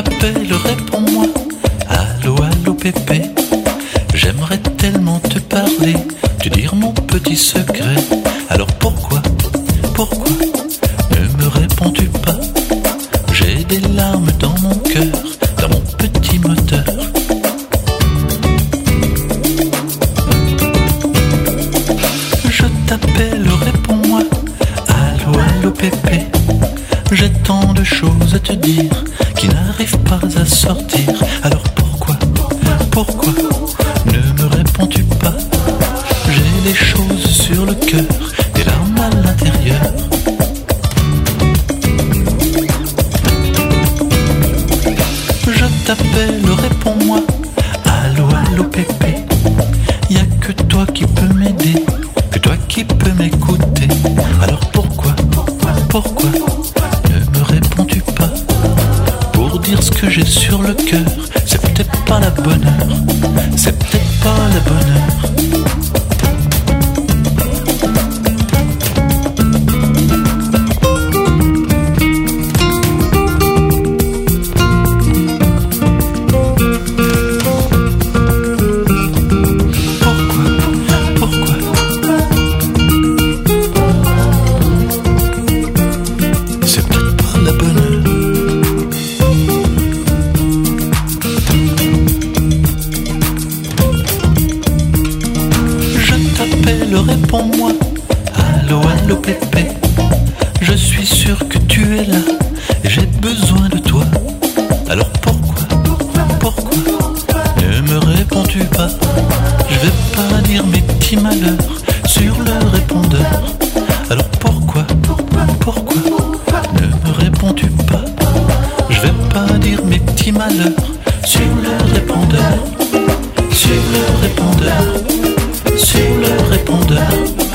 t'appelle, réponds-moi. Allô, allô, pépé. J'aimerais tellement te parler, te dire mon petit secret. Alors pourquoi ne me réponds-tu pas? J'ai des larmes dans mon cœur, dans mon petit moteur. Je t'appelle, réponds-moi. Allô, allô, pépé. J'ai tant de choses à te dire qui n'arrivent pas à sortir. Alors pourquoi ne me réponds-tu pas? J'ai des choses sur le cœur, des larmes à l'intérieur. Je t'appelle, réponds-moi. Allô, allô, pépé. Y'a que toi qui peux m'aider, que toi qui peux m'écouter. Alors pourquoi ne me réponds-tu pas? Pour dire ce que j'ai sur le cœur, c'est peut-être pas la bonne heure, c'est peut-être pas la bonne heure. Réponds-moi, allô, allô, pépé. Je suis sûr que tu es là et j'ai besoin de toi. Alors pourquoi ne me réponds-tu pas? Je vais pas dire mes petits malheurs sur le répondeur. Alors pourquoi ne me réponds-tu pas? Je vais pas dire mes petits malheurs sur le répondeur, sur le répondeur, sur le répondeur.